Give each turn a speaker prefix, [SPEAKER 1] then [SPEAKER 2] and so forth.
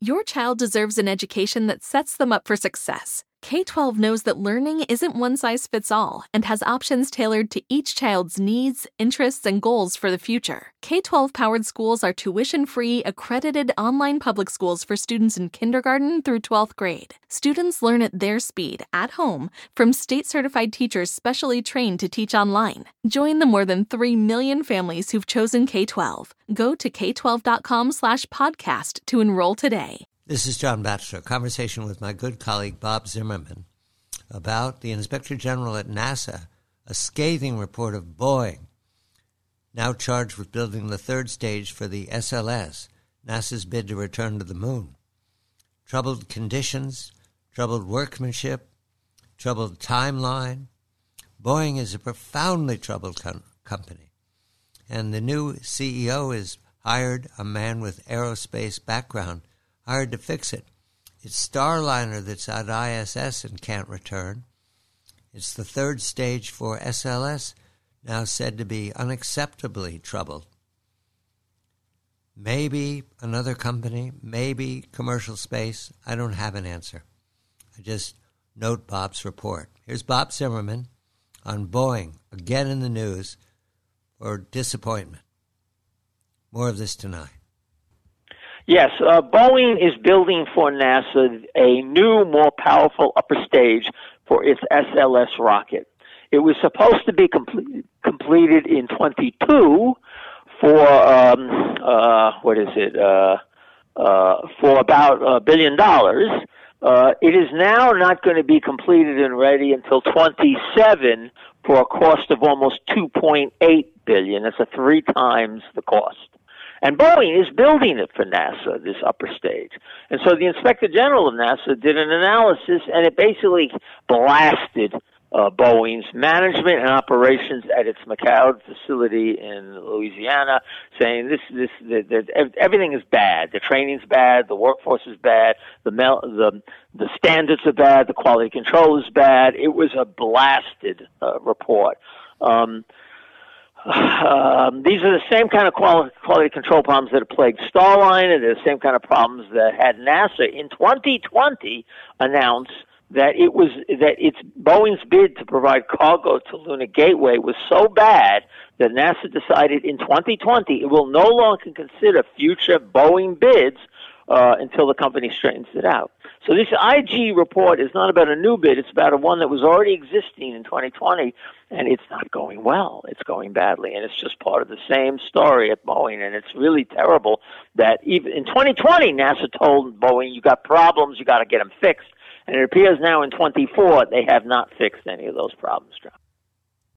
[SPEAKER 1] Your child deserves an education that sets them up for success. K-12 knows that learning isn't one size fits all and has options tailored to each child's needs, interests, and goals for the future. K-12 powered schools are tuition-free, accredited online public schools for students in kindergarten through 12th grade. Students learn at their speed, at home, from state-certified teachers specially trained to teach online. Join the more than 3 million families who've chosen K-12. Go to k12.com/podcast to enroll today.
[SPEAKER 2] This is John Batchelor, conversation with my good colleague Bob Zimmerman about the Inspector General at NASA, a scathing report of Boeing, now charged with building the third stage for the SLS, NASA's bid to return to the moon. Troubled conditions, troubled workmanship, troubled timeline. Boeing is a profoundly troubled company, and the new CEO has hired a man with aerospace background, hired to fix it. It's Starliner that's at ISS and can't return. It's the third stage for SLS, now said to be unacceptably troubled. Maybe another company, maybe commercial space. I don't have an answer. I just note Bob's report. Here's Bob Zimmerman on Boeing, again in the news for disappointment. More of this tonight.
[SPEAKER 3] Yes, Boeing is building for NASA a new, more powerful upper stage for its SLS rocket. It was supposed to be completed in 22 for about $1 billion. It is now not going to be completed and ready until 27 for a cost of almost $2.8 billion. That's 3 times the cost. And Boeing is building it for NASA, this upper stage. And so the Inspector General of NASA did an analysis, and it basically blasted Boeing's management and operations at its McCown facility in Louisiana, saying everything is bad. The training's bad, the workforce is bad, the standards are bad, the quality control is bad. It was a blasted report. These are the same kind of quality control problems that have plagued Starliner. They're the same kind of problems that had NASA in 2020 announce that it's Boeing's bid to provide cargo to Lunar Gateway was so bad that NASA decided in 2020 it will no longer consider future Boeing bids until the company straightens it out. So this IG report is not about a new bid. It's about one that was already existing in 2020, and it's not going well. It's going badly, and it's just part of the same story at Boeing, and it's really terrible that even in 2020, NASA told Boeing, you got problems, you got to get them fixed, and it appears now in 24 they have not fixed any of those problems, John.